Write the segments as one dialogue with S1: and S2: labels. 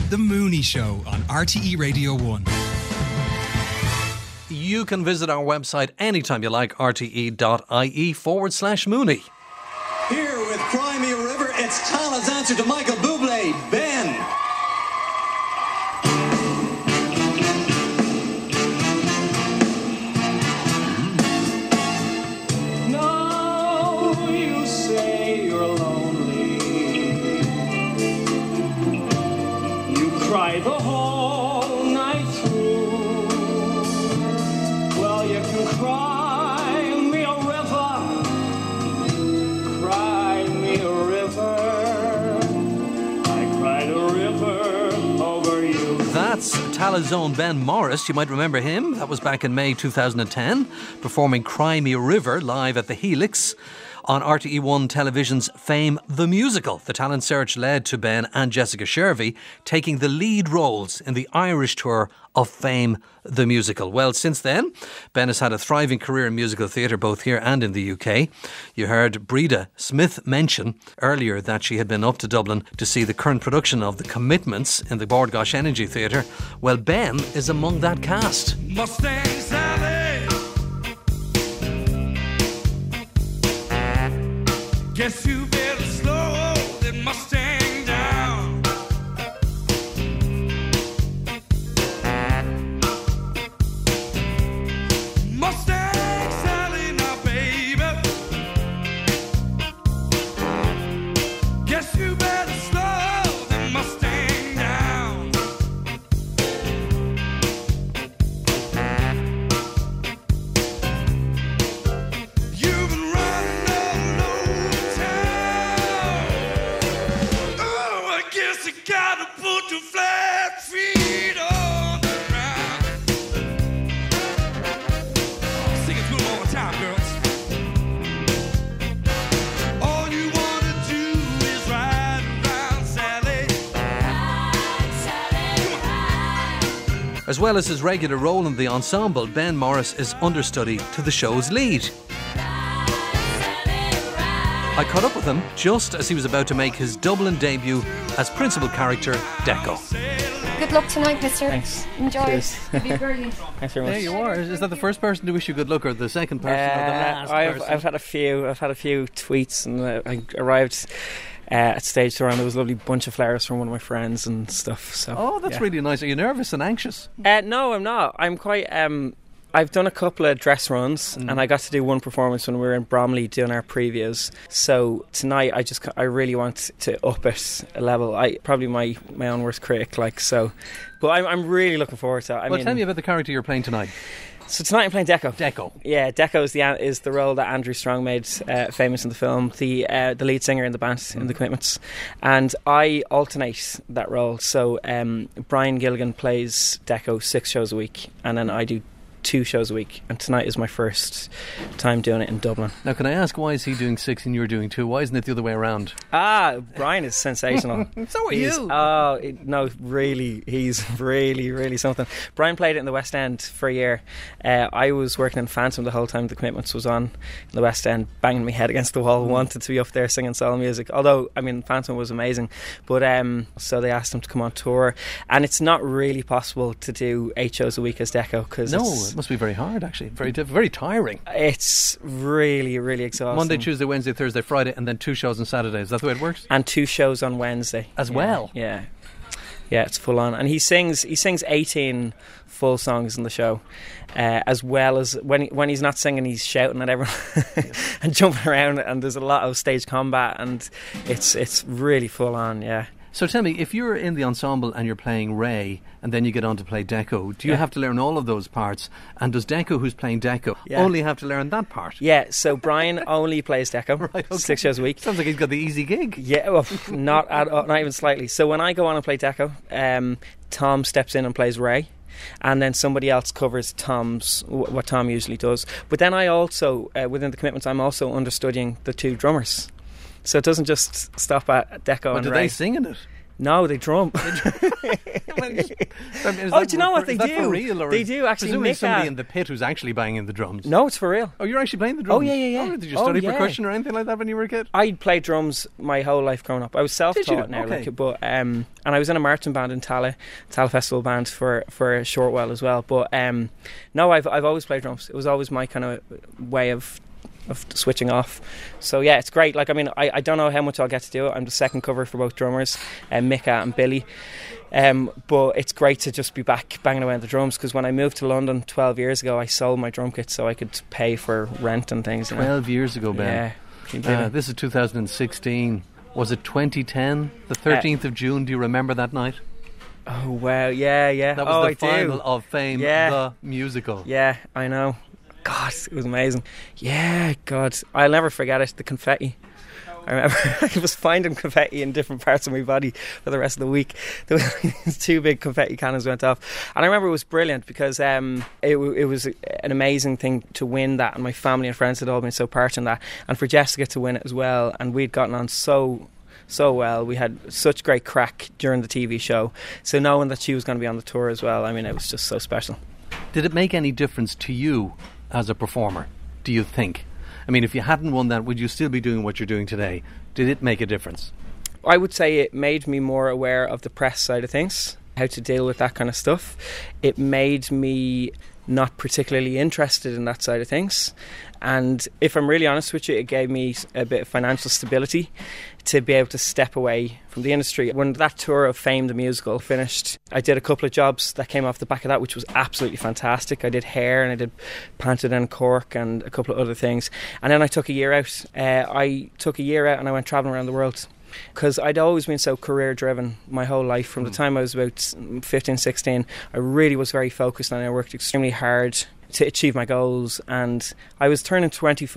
S1: The Mooney Show on RTE Radio 1.
S2: You can visit our website anytime you like, rte.ie/Mooney.
S3: Here with Cry Me a River, it's Tala's answer to Michael Bublé, Ben.
S4: Now you say you're lonely. You cry the whole night through. Well, you can cry me a river. Cry me a river. I cried a river over you.
S2: That's Tala's own Ben Morris. You might remember him. That was back in May 2010, performing Cry Me a River live at the Helix on RTE1 Television's Fame the Musical. The talent search led to Ben and Jessica Shervey taking the lead roles in the Irish tour of Fame the Musical. Well, since then, Ben has had a thriving career in musical theatre, both here and in the UK. You heard Breda Smith mention earlier that she had been up to Dublin to see the current production of The Commitments in the Bord Gáis Energy Theatre. Well, Ben is among that cast.
S5: Mustang Sally. Guess you better slow that Mustang down. Mustang Sally now, baby. Guess you better slow that Mustang down. You've been running all over town. Oh, I guess you gotta put your flat feet on the ground. Sing it to them all the time, girls. All you wanna do is ride around, Sally.
S2: As well as his regular role in the ensemble, Ben Morris is understudy to the show's lead. I caught up with him just as he was about to make his Dublin debut as principal character Deco.
S6: Good luck tonight, mister.
S7: Thanks.
S6: Enjoy.
S7: Cheers.
S6: It'll be brilliant.
S7: Thanks very much.
S2: There you are. Is that the first person to wish you good luck, or the second person, or the last person?
S7: I've had a few. I've had a few tweets, and I arrived at stage door, and there was a lovely bunch of flowers from one of my friends and stuff. So.
S2: Oh, that's really nice. Are you nervous and anxious?
S7: No, I'm not. I'm quite. I've done a couple of dress runs, and I got to do one performance when we were in Bromley doing our previews. So tonight, I really want to up it a level. I probably my own worst critic, like so. But I'm really looking forward to it.
S2: Well, tell me about the character you're playing tonight.
S7: So tonight I'm playing Deco.
S2: Deco.
S7: Yeah, Deco is the role that Andrew Strong made famous in the film, the lead singer in the band in The Commitments, and I alternate that role. So Brian Gilligan plays Deco 6 shows a week, and then I do 2 shows a week, and tonight is my first time doing it in Dublin.
S2: Now, can I ask, why is he doing 6 and you're doing 2? Why isn't it the other way around?
S7: Brian is sensational.
S2: So are you.
S7: No, really, he's really, really something. Brian played it in the West End for a year. I was working in Phantom the whole time The Commitments was on in the West End, banging my head against the wall, wanted to be up there singing soul music. Although, I mean, Phantom was amazing. But so they asked him to come on tour, and it's not really possible to do 8 shows a week as Deco, because
S2: it must be very hard, actually. Very tiring.
S7: It's really, really exhausting.
S2: Monday, Tuesday, Wednesday, Thursday, Friday, and then 2 shows on Saturday. Is that the way it works?
S7: And 2 shows on Wednesday
S2: as well.
S7: Yeah, it's full on. And he sings 18 full songs in the show, as well as when he's not singing, he's shouting at everyone and jumping around. And there's a lot of stage combat, and it's really full on. Yeah.
S2: So tell me, if you're in the ensemble and you're playing Ray, and then you get on to play Deco, do you have to learn all of those parts? And does Deco, who's playing Deco, only have to learn that part?
S7: Yeah, so Brian only plays Deco, right, okay. 6 shows a week.
S2: Sounds like he's got the easy gig.
S7: Yeah, well, not even slightly. So when I go on and play Deco, Tom steps in and plays Ray, and then somebody else covers what Tom usually does. But then I also, within The Commitments, I'm also understudying the 2 drummers. So it doesn't just stop at Deco and Ray.
S2: Do they sing in it?
S7: No, they drum. Oh, do you know what they do?
S2: For real, or
S7: they do actually.
S2: Presumably
S7: Nick,
S2: somebody in the pit who's actually banging the drums.
S7: No, it's for real.
S2: Oh, you're actually playing the drums?
S7: Oh, yeah.
S2: Oh, did you study percussion or anything like that when you were a kid?
S7: I played drums my whole life growing up. I was self-taught now,
S2: Okay.
S7: but and I was in a marching band in Tala Festival band for a short while as well. But no, I've always played drums. It was always my kind of way of switching off. So yeah, it's great. Like, I mean, I don't know how much I'll get to do it. I'm the second cover for both drummers, Mika and Billy. But it's great to just be back banging away on the drums, because when I moved to London 12 years ago, I sold my drum kit so I could pay for rent and things.
S2: 12 years ago, Ben.
S7: Yeah.
S2: This is 2016. Was it 2010? The 13th of June? Do you remember that night?
S7: Oh, wow. Yeah.
S2: That was
S7: I
S2: the final
S7: do.
S2: of Fame,
S7: Yeah.
S2: the musical.
S7: Yeah, I know. God, it was amazing. Yeah, God. I'll never forget it. The confetti. I remember I was finding confetti in different parts of my body for the rest of the week. There was these 2 big confetti cannons went off. And I remember it was brilliant because it was an amazing thing to win that, and my family and friends had all been so part in that. And for Jessica to win it as well, and we'd gotten on so well. We had such great crack during the TV show. So knowing that she was going to be on the tour as well, I mean, it was just so special.
S2: Did it make any difference to you as a performer, do you think? I mean, if you hadn't won that, would you still be doing what you're doing today? Did it make a difference?
S7: I would say it made me more aware of the press side of things, how to deal with that kind of stuff. It made me not particularly interested in that side of things. And if I'm really honest with you, it gave me a bit of financial stability to be able to step away from the industry. When that tour of Fame, the musical, finished, I did a couple of jobs that came off the back of that, which was absolutely fantastic. I did hair and I did Panted in Cork and a couple of other things. And then I took a year out. I took a year out and I went travelling around the world, because I'd always been so career driven my whole life. From the time I was about 15, 16, I really was very focused and I worked extremely hard to achieve my goals. And I was turning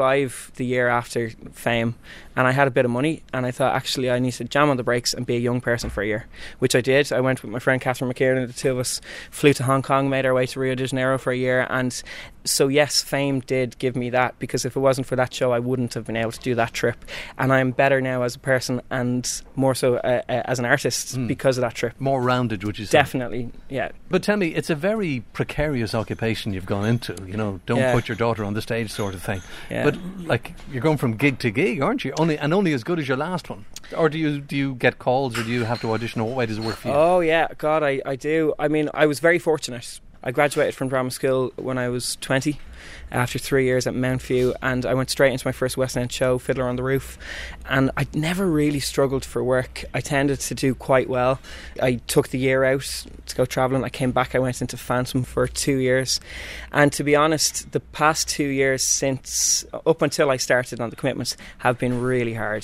S7: 25 the year after Fame, and I had a bit of money, and I thought, actually, I need to jam on the brakes and be a young person for a year, which I did. I went with my friend Catherine McKiernan, and the two of us flew to Hong Kong, made our way to Rio de Janeiro for a year. And so yes, Fame did give me that, because if it wasn't for that show, I wouldn't have been able to do that trip. And I'm better now as a person, and more so as an artist, because of that trip.
S2: More rounded, would you say?
S7: Definitely, yeah.
S2: But tell me, it's a very precarious occupation you've gone into, you know, don't put your daughter on the stage sort of thing.
S7: Yeah.
S2: But like, you're going from gig to gig, aren't you? Only as good as your last one. Or do you get calls, or do you have to audition? What way does it work for you?
S7: Oh yeah, God, I do. I mean, I was very fortunate. I graduated from drama school when I was 20, after 3 years at Mount View, and I went straight into my first West End show, Fiddler on the Roof, and I never really struggled for work. I tended to do quite well. I took the year out to go travelling. I came back, I went into Phantom for 2 years, and to be honest, the past 2 years since, up until I started on The Commitments, have been really hard.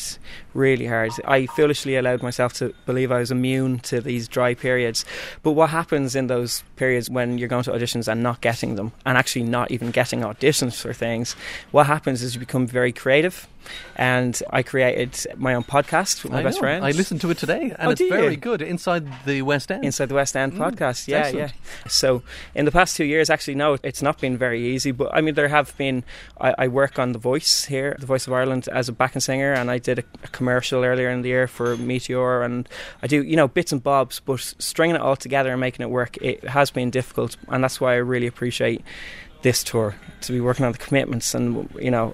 S7: I foolishly allowed myself to believe I was immune to these dry periods, but what happens in those periods when you're going to auditions and not getting them, and actually not even getting auditions for things, what happens is you become very creative. And I created my own podcast with my best friend.
S2: I listened to it today, and it's very good. Inside the West End.
S7: Inside the West End podcast, yeah.
S2: Excellent.
S7: So in the past 2 years, actually, no, it's not been very easy. But I mean, there have been. I work on The Voice here, The Voice of Ireland, as a backing singer, and I did a commercial earlier in the year for Meteor, and I do, bits and bobs. But stringing it all together and making it work, it has been difficult, and that's why I really appreciate this tour, to be working on The Commitments, and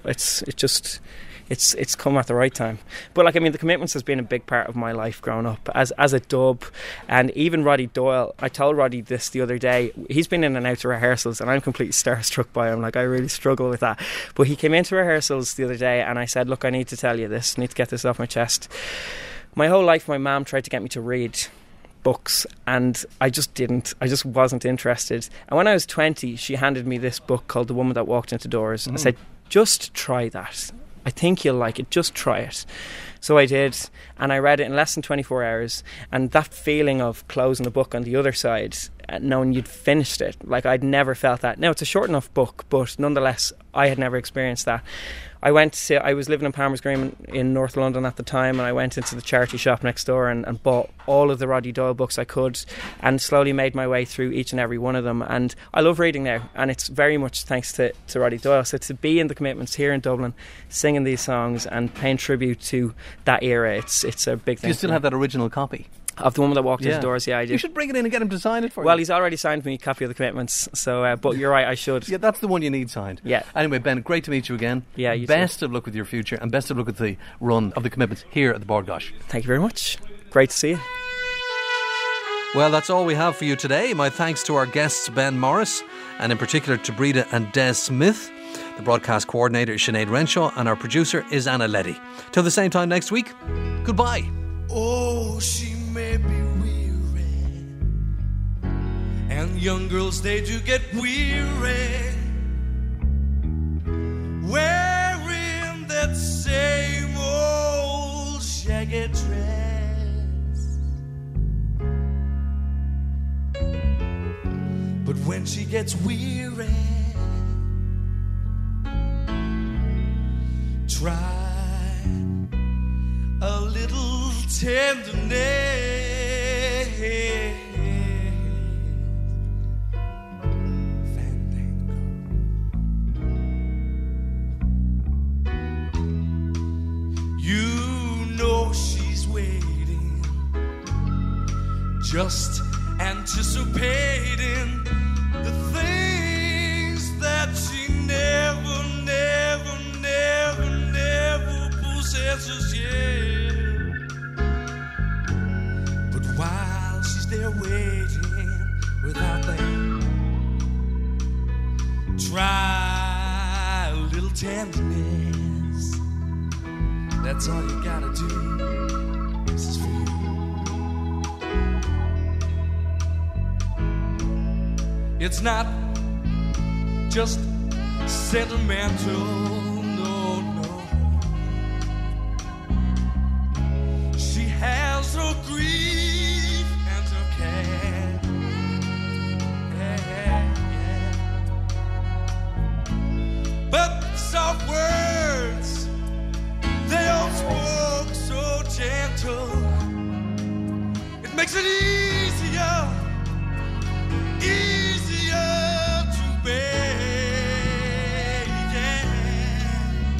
S7: it's come at the right time. But like, I mean, The Commitments has been a big part of my life growing up as a dub. And even Roddy Doyle, I told Roddy this the other day, he's been in and out to rehearsals and I'm completely starstruck by him. Like, I really struggle with that. But he came into rehearsals the other day and I said, look, I need to tell you this, I need to get this off my chest. My whole life my mum tried to get me to read books, and I just wasn't interested. And when I was 20, she handed me this book called The Woman That Walked Into Doors. I said, just try that, I think you'll like it, just try it. So I did, and I read it in less than 24 hours, and that feeling of closing the book on the other side, knowing you'd finished it, like, I'd never felt that. Now, it's a short enough book, but nonetheless I had never experienced that. I was living in Palmer's Green in North London at the time, and I went into the charity shop next door and bought all of the Roddy Doyle books I could, and slowly made my way through each and every one of them. And I love reading now, and it's very much thanks to Roddy Doyle. So to be in The Commitments here in Dublin, singing these songs and paying tribute to that era, it's a big thing.
S2: Do you still have that original copy?
S7: Of the woman that walked in the doors, I did.
S2: You should bring it in and get him to sign it for you.
S7: Well, he's already signed me a copy of the commitments, so but you're right, I should.
S2: Yeah, that's the one you need signed.
S7: Yeah.
S2: Anyway, Ben, great to meet you again.
S7: Yeah, you
S2: Best of luck with your future, and best of luck with the run of the commitments here at the Bord Gáis.
S7: Thank you very much. Great to see you.
S2: Well, that's all we have for you today. My thanks to our guests, Ben Morris, and in particular to Breda and Des Smith. The broadcast coordinator is Sinead Renshaw, and our producer is Anna Leddy. Till the same time next week, goodbye.
S5: Oh, she may be weary, and young girls, they do get weary, wearing that same old shaggy dress. But when she gets weary, try a little tenderness. Fandango. You know she's waiting, just anticipating the things that she never, never, never, never possesses yet. But while she's there waiting without that, try a little tenderness. That's all you gotta do. This is for you. It's not just sentimental, no, no. She has her grief and her care. Yeah, yeah. But soft words, they all spoke so gentle. It makes it easier to bear, yeah.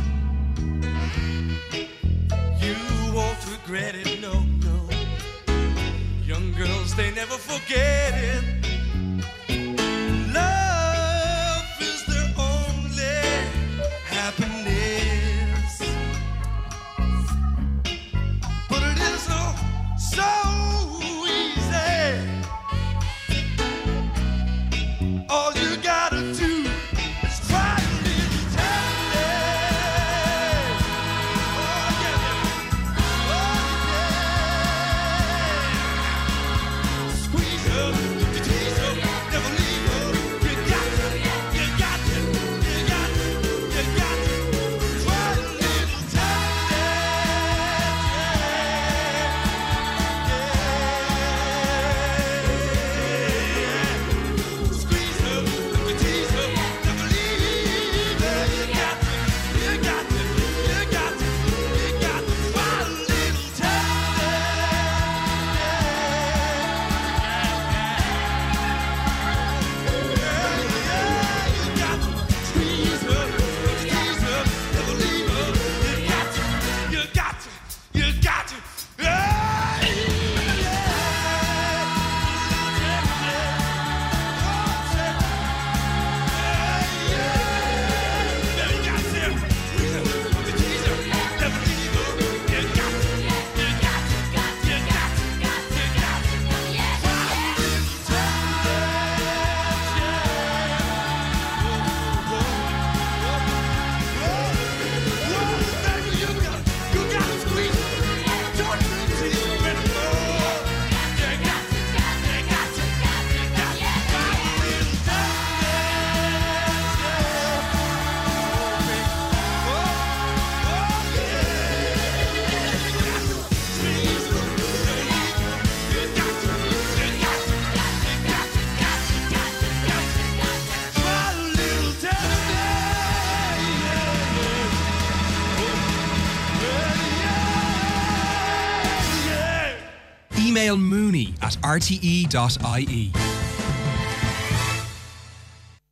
S5: You won't regret it, no, no. Young girls, they never forget it. Love is their only happiness. But it isn't so easy. All you gotta do is try a little tenderness. Oh yeah, oh yeah. Squeeze her, you tease her, never leave her. You got to, you got to, you got to, you got to try a little tenderness.
S1: Email mooney@rte.ie.